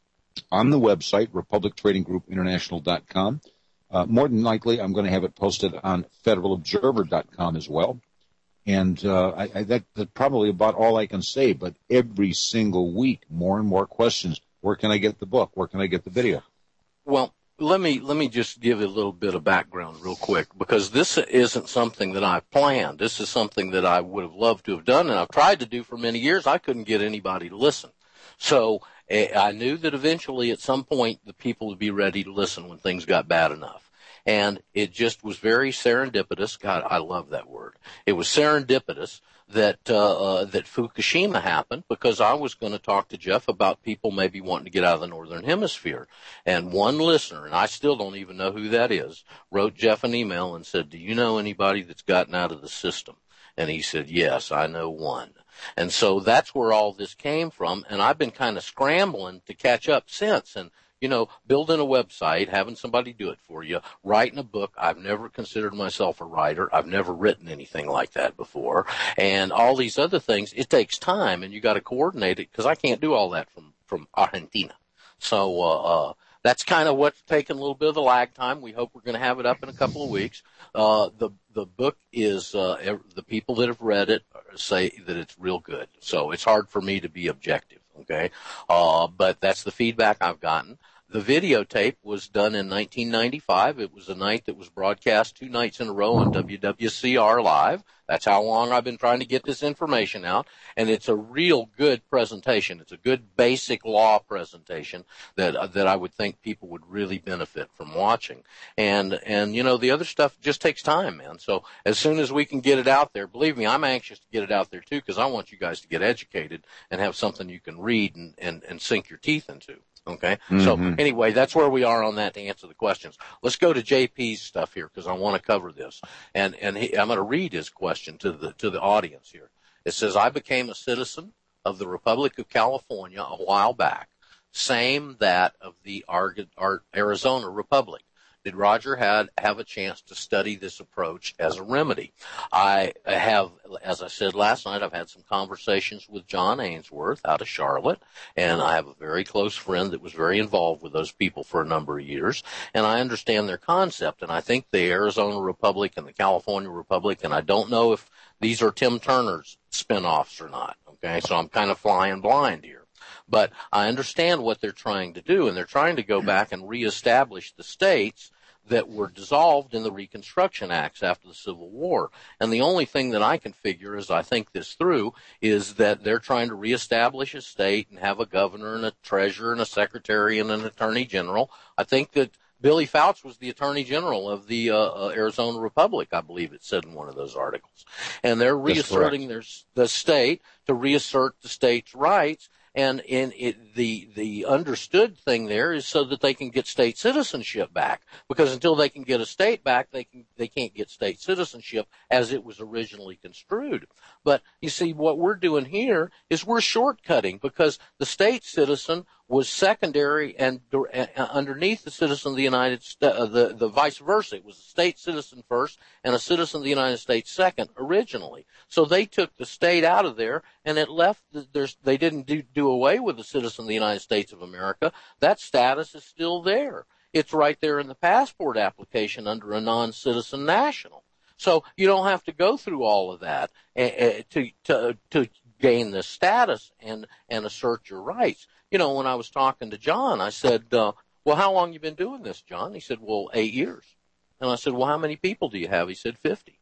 on the website, republic trading group international dot com. Uh, more than likely, I'm going to have it posted on federal observer dot com as well. And uh, I, I, that, that's probably about all I can say. But every single week, more and more questions. Where can I get the book? Where can I get the video? Well, let me let me just give you a little bit of background real quick, because this isn't something that I planned. This is something that I would have loved to have done, and I've tried to do for many years. I couldn't get anybody to listen. So uh, I knew that eventually at some point the people would be ready to listen when things got bad enough. And it just was very serendipitous. God, I love that word. It was serendipitous that uh, uh, that Fukushima happened, because I was going to talk to Jeff about people maybe wanting to get out of the Northern Hemisphere. And one listener, and I still don't even know who that is, wrote Jeff an email and said, do you know anybody that's gotten out of the system? And he said, yes, I know one. And so that's where all this came from. And I've been kind of scrambling to catch up since. And You know, building a website, having somebody do it for you, writing a book. I've never considered myself a writer. I've never written anything like that before. And all these other things, it takes time, and you got to coordinate it, because I can't do all that from, from Argentina. So, uh, uh, that's kind of what's taken a little bit of the lag time. We hope we're going to have it up in a couple of weeks. Uh, the, the book is, uh, the people that have read it say that it's real good. So it's hard for me to be objective. Okay. Uh, but that's the feedback I've gotten. The videotape was done in nineteen ninety-five. It was a night that was broadcast two nights in a row on W W C R Live. That's how long I've been trying to get this information out. And it's a real good presentation. It's a good basic law presentation that, uh, that I would think people would really benefit from watching. And, and, you know, the other stuff just takes time, man. So as soon as we can get it out there, believe me, I'm anxious to get it out there too, because I want you guys to get educated and have something you can read and, and, and sink your teeth into. Okay. Mm-hmm. So anyway, that's where we are on that to answer the questions. Let's go to J P's stuff here, because I want to cover this. And, and he, I'm going to read his question to the, to the audience here. It says, I became a citizen of the Republic of California a while back. Same that of the Ar- Ar- Arizona Republic. Did Roger had have a chance to study this approach as a remedy? I have, as I said last night, I've had some conversations with John Ainsworth out of Charlotte, and I have a very close friend that was very involved with those people for a number of years, and I understand their concept, and I think the Arizona Republic and the California Republic, and I don't know if these are Tim Turner's spinoffs or not, okay, so I'm kind of flying blind here. But I understand what they're trying to do, and they're trying to go back and reestablish the states that were dissolved in the Reconstruction Acts after the Civil War. And the only thing that I can figure as I think this through is that they're trying to reestablish a state and have a governor and a treasurer and a secretary and an attorney general. I think that Billy Fouts was the attorney general of the uh, uh, Arizona Republic, I believe it said in one of those articles. And they're reasserting their, the state to reassert the state's rights. And in it, the the understood thing there is so that they can get state citizenship back, because until they can get a state back, they can they can't get state citizenship as it was originally construed. But you see, what we're doing here is we're shortcutting, because the state citizen was secondary and uh, underneath the citizen of the United States, uh, the the vice versa. It was a state citizen first and a citizen of the United States second originally. So they took the state out of there, and it left. The, there's they didn't do, do away with the citizen of the United States of America. That status is still there. It's right there in the passport application under a non-citizen national. So you don't have to go through all of that uh, to to to gain the status and and assert your rights. You know, when I was talking to John, I said, uh, well, how long you been doing this, John? He said, well, eight years. And I said, well, how many people do you have? He said, fifty.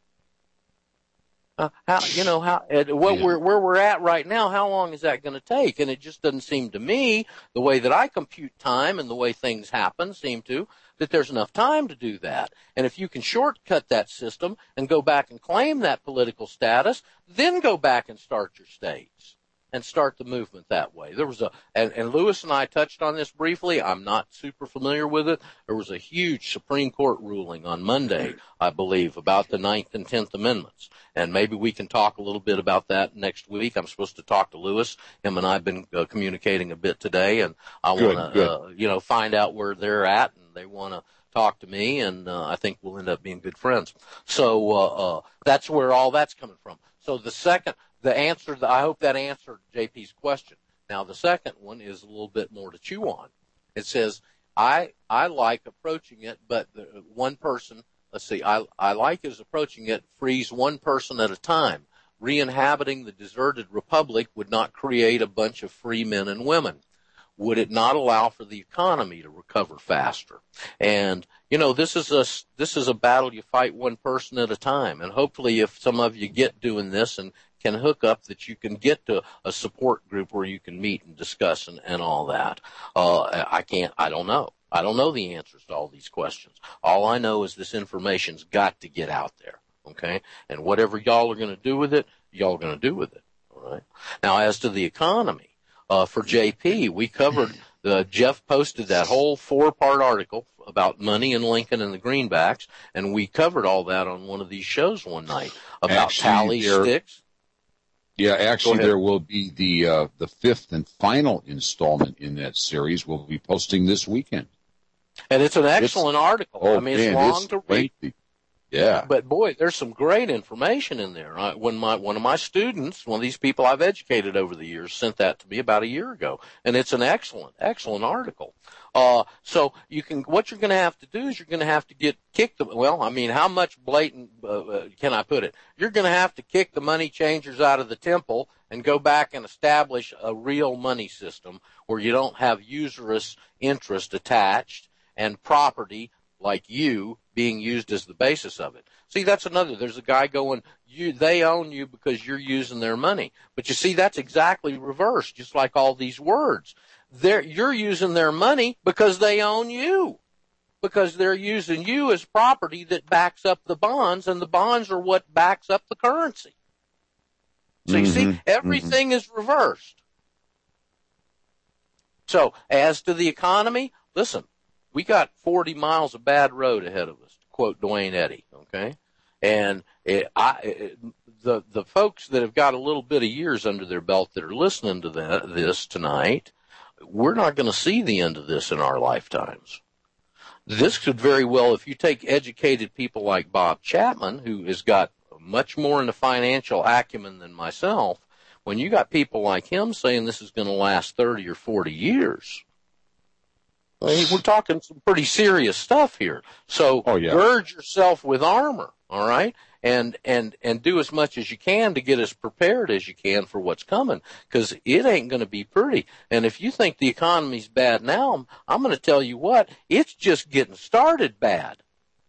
Uh, how, you know, how, at what we're, where we're at right now, how long is that going to take? And it just doesn't seem to me, the way that I compute time and the way things happen seem to, that there's enough time to do that. And if you can shortcut that system and go back and claim that political status, then go back and start your states and start the movement that way. There was a, and, and Lewis and I touched on this briefly. I'm not super familiar with it. There was a huge Supreme Court ruling on Monday, I believe, about the Ninth and Tenth Amendments. And maybe we can talk a little bit about that next week. I'm supposed to talk to Lewis. Him and I have been uh, communicating a bit today, and I want to, uh, you know, find out where they're at, and they want to talk to me, and uh, I think we'll end up being good friends. So uh, uh, that's where all that's coming from. So the second, the answer, I hope that answered J P's question. Now the second one is a little bit more to chew on. It says, I I like approaching it, but the, one person, let's see, I, I like is approaching it, frees one person at a time. Re-inhabiting the deserted republic would not create a bunch of free men and women. Would it not allow for the economy to recover faster? And, you know, this is a, this is a battle you fight one person at a time. And hopefully if some of you get doing this and can hook up, that you can get to a support group where you can meet and discuss and, and all that. Uh, I can't, I don't know. I don't know the answers to all these questions. All I know is this information's got to get out there. Okay? And whatever y'all are going to do with it, y'all are going to do with it. All right? Now, as to the economy, uh, for J P, we covered, uh, Jeff posted that whole four-part article about money and Lincoln and the greenbacks, and we covered all that on one of these shows one night about Actually, tally there, sticks. Yeah, actually, there will be the uh, the fifth and final installment in that series. We'll be posting this weekend. And it's an excellent it's, article. Oh, I mean, man, it's long it's to read. lengthy. Yeah. But boy, there's some great information in there. I, when my one of my students, one of these people I've educated over the years, sent that to me about a year ago, and it's an excellent, excellent article. Uh, so you can, what you're going to have to do is you're going to have to get kick the. Well, I mean, how much blatant uh, can I put it? You're going to have to kick the money changers out of the temple and go back and establish a real money system where you don't have usurious interest attached and property like you being used as the basis of it. See, that's another. There's a guy going, you, they own you because you're using their money. But you see, that's exactly reversed, just like all these words. They're, you're using their money because they own you. Because they're using you as property that backs up the bonds, and the bonds are what backs up the currency. So you Mm-hmm. see, everything mm-hmm. is reversed. So, as to the economy, listen, we got forty miles of bad road ahead of us, to quote Dwayne Eddy, okay? And it, I, it, the the folks that have got a little bit of years under their belt that are listening to that, this tonight, we're not going to see the end of this in our lifetimes. This could very well, if you take educated people like Bob Chapman, who has got much more in the financial acumen than myself, when you got people like him saying this is going to last thirty or forty years, I mean, we're talking some pretty serious stuff here. So oh, yeah. gird yourself with armor, all right, and and and do as much as you can to get as prepared as you can for what's coming, because it ain't going to be pretty. And if you think the economy's bad now, I'm going to tell you what, it's just getting started bad.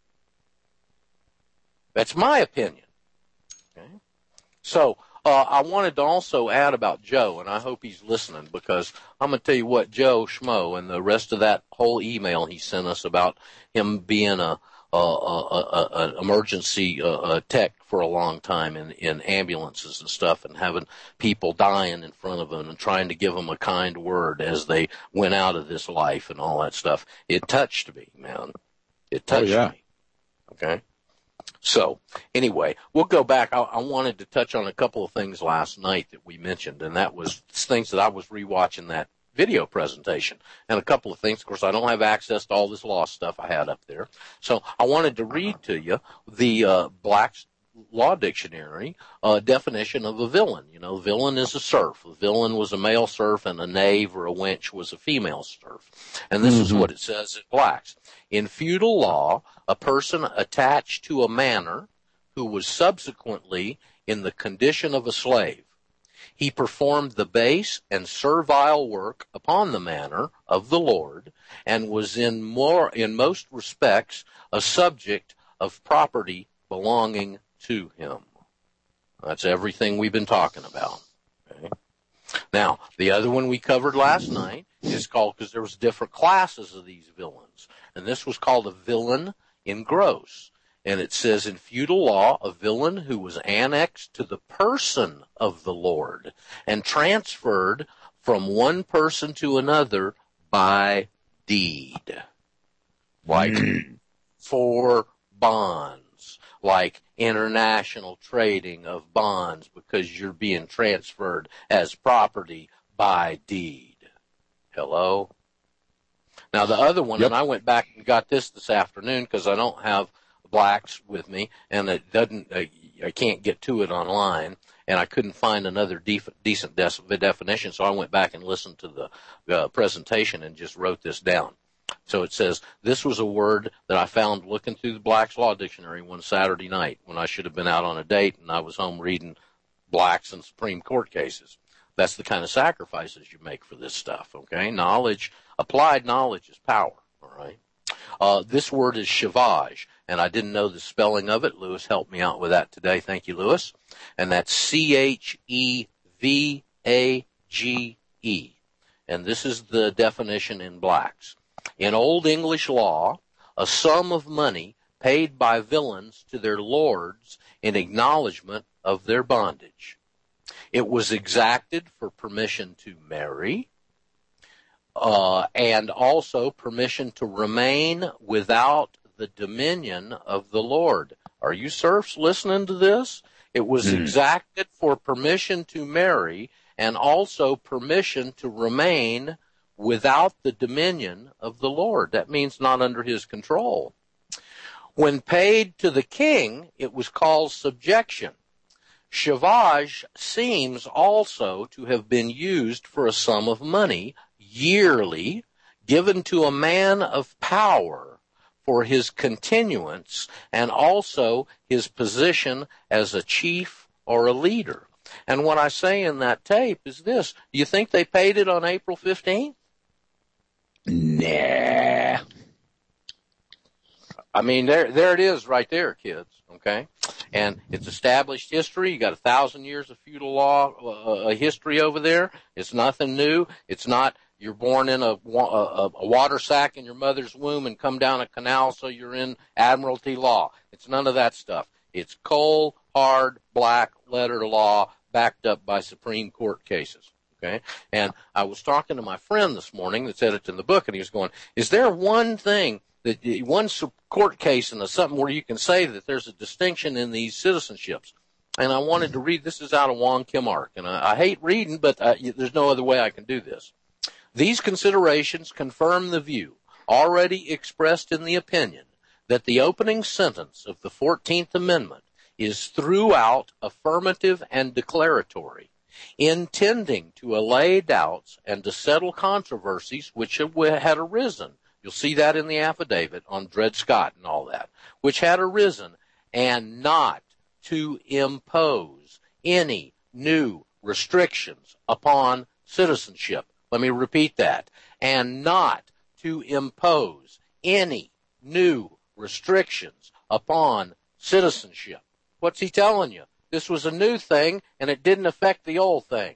That's my opinion. Okay, so. Uh, I wanted to also add about Joe, and I hope he's listening, because I'm going to tell you what, Joe Schmo and the rest of that whole email he sent us about him being a, a, a, a an emergency uh, a tech for a long time in, in ambulances and stuff, and having people dying in front of him and trying to give them a kind word as they went out of this life and all that stuff. It touched me, man. It touched oh, yeah. me. Okay? So, anyway, we'll go back. I, I wanted to touch on a couple of things last night that we mentioned, and that was things that I was rewatching that video presentation, and a couple of things. Of course, I don't have access to all this law stuff I had up there, so I wanted to read to you the uh, Black's Law Dictionary uh, definition of a villain. You know, villain is a serf. A villain was a male serf, and a knave or a wench was a female serf. And this mm-hmm. is what it says in Black's. In feudal law, a person attached to a manor who was subsequently in the condition of a slave. He performed the base and servile work upon the manor of the Lord, and was in more, in most respects, a subject of property belonging to him. That's everything we've been talking about. Okay? Now, the other one we covered last night is called, because there was different classes of these villains, and this was called a villain in gross. And it says in feudal law, a villain who was annexed to the person of the Lord and transferred from one person to another by deed. Like for bonds, like international trading of bonds, because you're being transferred as property by deed. Hello? Now, the other one, Yep. and I went back and got this this afternoon because I don't have blacks with me, and it doesn't, uh, I can't get to it online, and I couldn't find another def- decent de- definition, so I went back and listened to the uh, presentation and just wrote this down. So it says, this was a word that I found looking through the Black's Law Dictionary one Saturday night when I should have been out on a date and I was home reading blacks and Supreme Court cases. That's the kind of sacrifices you make for this stuff, okay? Knowledge, applied knowledge is power, all right? Uh, this word is chevage, and I didn't know the spelling of it. Lewis helped me out with that today. Thank you, Lewis. And that's C H E V A G E. And this is the definition in blacks. In Old English law, a sum of money paid by villains to their lords in acknowledgement of their bondage. It was exacted for permission to marry, uh, and also permission to remain without the dominion of the Lord. Are you serfs listening to this? It was mm. exacted for permission to marry and also permission to remain without the dominion of the Lord. That means not under his control. When paid to the king, it was called subjection. Chevage seems also to have been used for a sum of money yearly given to a man of power for his continuance and also his position as a chief or a leader. And what I say in that tape is this: do you think they paid it on April fifteenth? Nah. I mean, there, there it is right there, kids, okay? And it's established history. You got a thousand years of feudal law uh, history over there. It's nothing new. It's not you're born in a, a, a water sack in your mother's womb and come down a canal so you're in admiralty law. It's none of that stuff. It's cold, hard, black letter law backed up by Supreme Court cases. Okay, and I was talking to my friend this morning that's edited in the book, and he was going, is there one thing, that one court case and something where you can say that there's a distinction in these citizenships? And I wanted to read, this is out of Wong Kim Ark, and I, I hate reading, but uh, there's no other way I can do this. These considerations confirm the view already expressed in the opinion that the opening sentence of the fourteenth Amendment is throughout affirmative and declaratory, intending to allay doubts and to settle controversies which had arisen. You'll see that in the affidavit on Dred Scott and all that, which had arisen, and not to impose any new restrictions upon citizenship. Let me repeat that. And not to impose any new restrictions upon citizenship. What's he telling you? This was a new thing, and it didn't affect the old thing.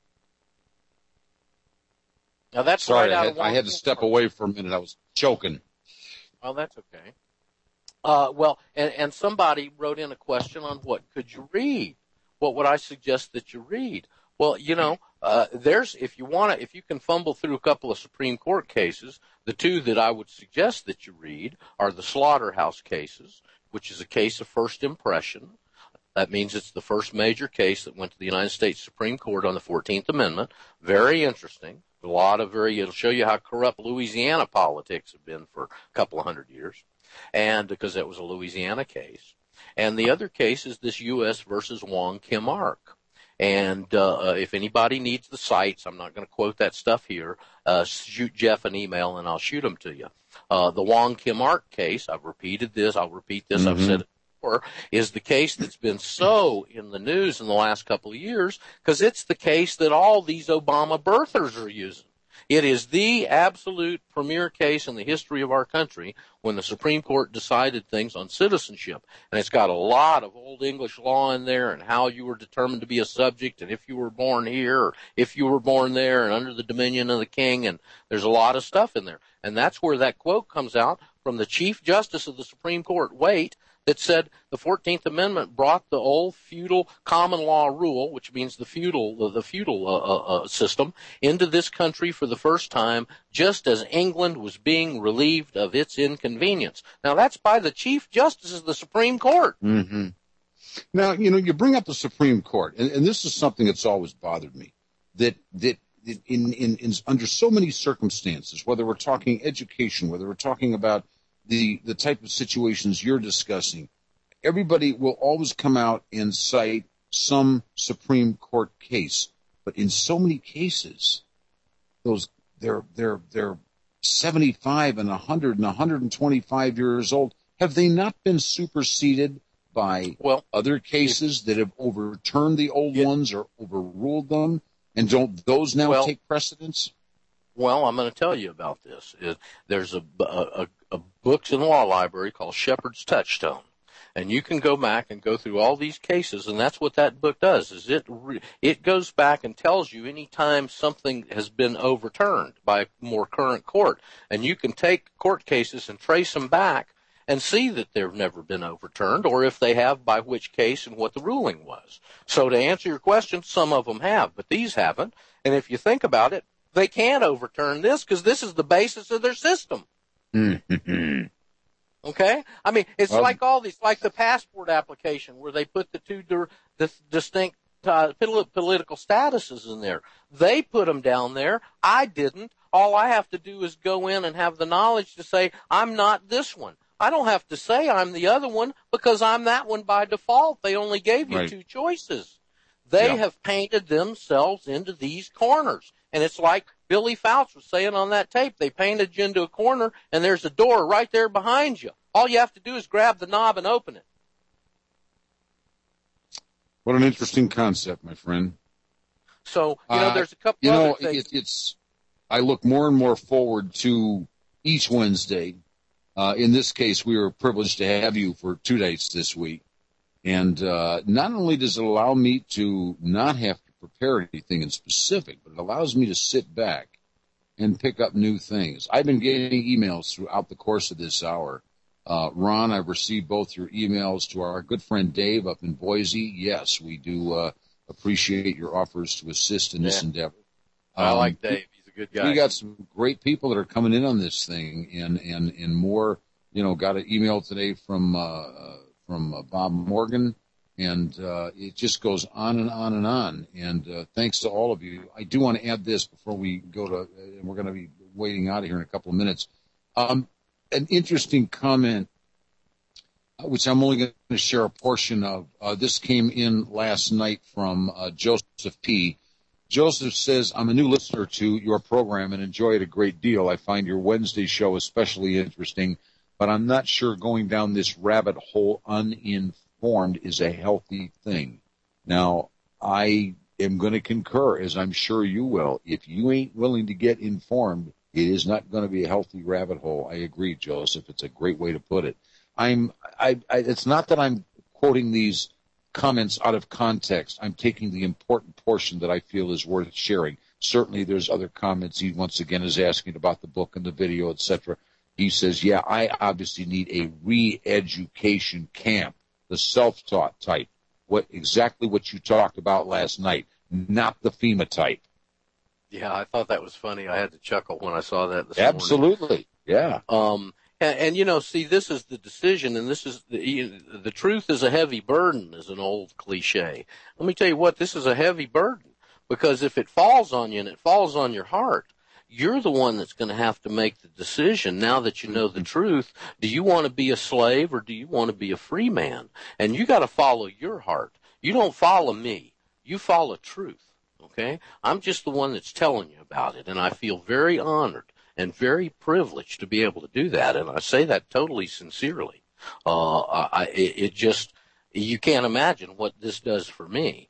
Now, that's Sorry, right out I, of had, I had to step away for a minute. I was choking. Well, that's okay. Uh, well, and, and somebody wrote in a question on what could you read? What would I suggest that you read? Well, you know, uh, there's, if you want to, if you can fumble through a couple of Supreme Court cases, the two that I would suggest that you read are the Slaughterhouse cases, which is a case of first impression. That means it's the first major case that went to the United States Supreme Court on the fourteenth Amendment. Very interesting. A lot of very, it'll show you how corrupt Louisiana politics have been for a couple of hundred years. And because that was a Louisiana case. And the other case is this U S versus Wong Kim Ark. And uh, if anybody needs the cites, I'm not going to quote that stuff here, uh, shoot Jeff an email and I'll shoot them to you. Uh, the Wong Kim Ark case, I've repeated this, I'll repeat this, mm-hmm. I've said it before, is the case that's been so in the news in the last couple of years because it's the case that all these Obama birthers are using. It is the absolute premier case in the history of our country when the Supreme Court decided things on citizenship. And it's got a lot of Old English law in there and how you were determined to be a subject and if you were born here or if you were born there and under the dominion of the king. And there's a lot of stuff in there. And that's where that quote comes out from the Chief Justice of the Supreme Court, Waite, that said the fourteenth Amendment brought the old feudal common law rule, which means the feudal the feudal uh, uh, system, into this country for the first time, just as England was being relieved of its inconvenience. Now, that's by the Chief Justice of the Supreme Court. Mm-hmm. Now, you know, you bring up the Supreme Court, and, and this is something that's always bothered me, that that in, in, in under so many circumstances, whether we're talking education, whether we're talking about the, the type of situations you're discussing, everybody will always come out and cite some Supreme Court case. But in so many cases, those they're they're they're seventy-five and one hundred and one hundred twenty-five years old. Have they not been superseded by well, other cases that have overturned the old yeah. ones or overruled them? And don't those now well, take precedence? Well, I'm going to tell you about this. It, there's a, a, a books in the law library called Shepherd's Touchstone. And you can go back and go through all these cases, and that's what that book does, is it re- it goes back and tells you any time something has been overturned by a more current court. And you can take court cases and trace them back and see that they've never been overturned, or if they have, by which case and what the ruling was. So to answer your question, some of them have, but these haven't. And if you think about it, they can't overturn this because this is the basis of their system. Okay? I mean, it's um, like all these, like the passport application where they put the two di- the distinct uh, political statuses in there. They put them down there. I didn't. All I have to do is go in and have the knowledge to say, I'm not this one. I don't have to say I'm the other one because I'm that one by default. They only gave you right. two choices. They yeah. have painted themselves into these corners. And it's like Billy Fouts was saying on that tape. They painted you into a corner, and there's a door right there behind you. All you have to do is grab the knob and open it. What an interesting concept, my friend. So, you know, there's a couple uh, you other know, things. It, it's, I look more and more forward to each Wednesday. Uh, in this case, we were privileged to have you for two days this week. And uh, not only does it allow me to not have to prepare anything in specific, but it allows me to sit back and pick up new things. I've been getting emails throughout the course of this hour. Uh, Ron, I've received both your emails to our good friend Dave up in Boise. Yes, we do uh, appreciate your offers to assist in this yeah. endeavor. I um, like Dave. He's a good guy. We got some great people that are coming in on this thing, and, and, and more, you know, got an email today from uh, from uh, Bob Morgan, and uh, it just goes on and on and on. And uh, thanks to all of you. I do want to add this before we go to, and we're going to be waiting out of here in a couple of minutes. Um, an interesting comment, which I'm only going to share a portion of. Uh, this came in last night from uh, Joseph P. Joseph says, I'm a new listener to your program and enjoy it a great deal. I find your Wednesday show especially interesting, but I'm not sure going down this rabbit hole uninformed is a healthy thing. Now, I am going to concur, as I'm sure you will. If you ain't willing to get informed, it is not going to be a healthy rabbit hole. I agree, Joseph. It's a great way to put it. I'm, I, I, it's not that I'm quoting these comments out of context. I'm taking the important portion that I feel is worth sharing. Certainly there's other comments. He once again is asking about the book and the video, et cetera. He says, yeah, I obviously need a re-education camp, the self-taught type. What exactly what you talked about last night, not the FEMA type. Yeah, I thought that was funny. I had to chuckle when I saw that this Absolutely. morning. Yeah. Um, and, and, you know, see, this is the decision, and this is the, you, the truth is a heavy burden, is an old cliche. Let me tell you what, this is a heavy burden, because if it falls on you and it falls on your heart, you're the one that's going to have to make the decision now that you know the truth. Do you want to be a slave or do you want to be a free man? And you got to follow your heart. You don't follow me. You follow truth. Okay? I'm just the one that's telling you about it, and I feel very honored and very privileged to be able to do that, and I say that totally sincerely. Uh, I, it, it just, you can't imagine what this does for me,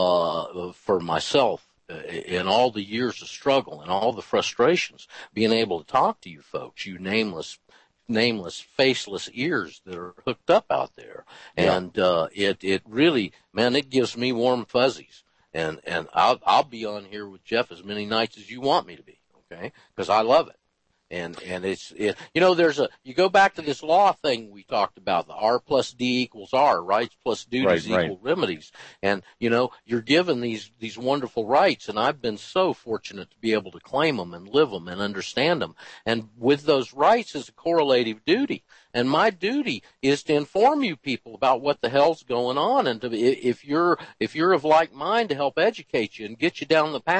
uh, for myself, uh, in all the years of struggle and all the frustrations, being able to talk to you folks, you nameless, nameless, faceless ears that are hooked up out there. Yeah. And, uh, it, it really, man, it gives me warm fuzzies. And, and I'll, I'll be on here with Jeff as many nights as you want me to be. Okay, because I love it, and and it's it, you know there's a you go back to this law thing we talked about, the R plus D equals R, rights plus duties right, equal right. remedies, and you know you're given these these wonderful rights, and I've been so fortunate to be able to claim them and live them and understand them, and with those rights is a correlative duty, and my duty is to inform you people about what the hell's going on, and to, if you're if you're of like mind, to help educate you and get you down the path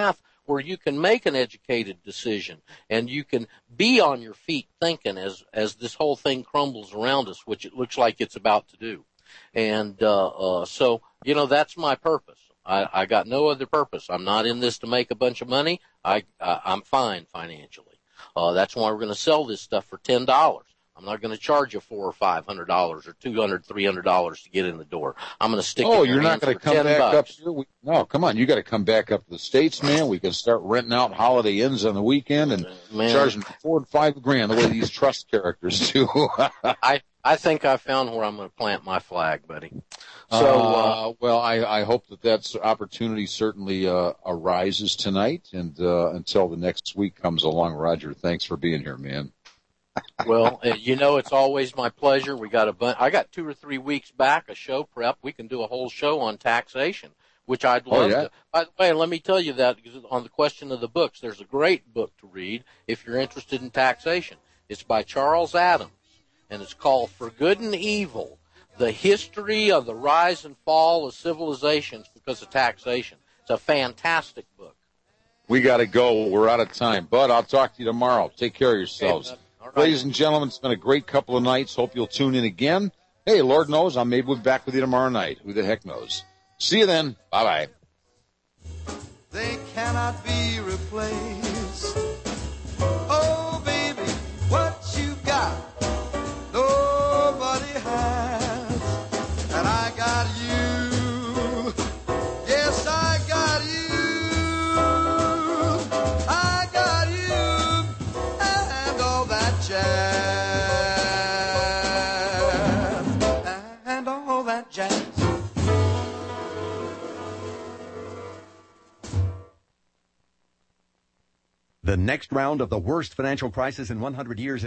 where you can make an educated decision and you can be on your feet thinking as, as this whole thing crumbles around us, which it looks like it's about to do. And, uh, uh, so, you know, that's my purpose. I, I got no other purpose. I'm not in this to make a bunch of money. I, I I'm fine financially. Uh, that's why we're going to sell this stuff for ten dollars. I'm not going to charge you four or five hundred dollars or two hundred, three hundred dollars to get in the door. I'm going to stick. Oh, it in you're your not going to come ten back bucks. up here? We, no, come on. You got to come back up to the States, man. We can start renting out Holiday Inns on the weekend and Man. charging four and five grand the way these trust characters do. I I think I found where I'm going to plant my flag, buddy. So, uh, uh, well, I, I hope that that opportunity certainly uh, arises tonight. And uh, until the next week comes along, Roger, thanks for being here, man. well, uh, you know, it's always my pleasure. We got a bun- I got two or three weeks back, a show prep. We can do a whole show on taxation, which I'd love Oh, yeah? to. By the way, let me tell you that on the question of the books, there's a great book to read if you're interested in taxation. It's by Charles Adams, and it's called For Good and Evil, The History of the Rise and Fall of Civilizations Because of Taxation. It's a fantastic book. We got to go. We're out of time. Bud, I'll talk to you tomorrow. Take care of yourselves. Okay, all right. Ladies and gentlemen, it's been a great couple of nights. Hope you'll tune in again. Hey, Lord knows, I maybe we'll be back with you tomorrow night. Who the heck knows? See you then. Bye-bye. They cannot be replaced. Oh, baby, what you got, nobody has. And I got you. Yes, I got you. I got you. And all that jazz. And all that jazz. The next round of the worst financial crisis in one hundred years is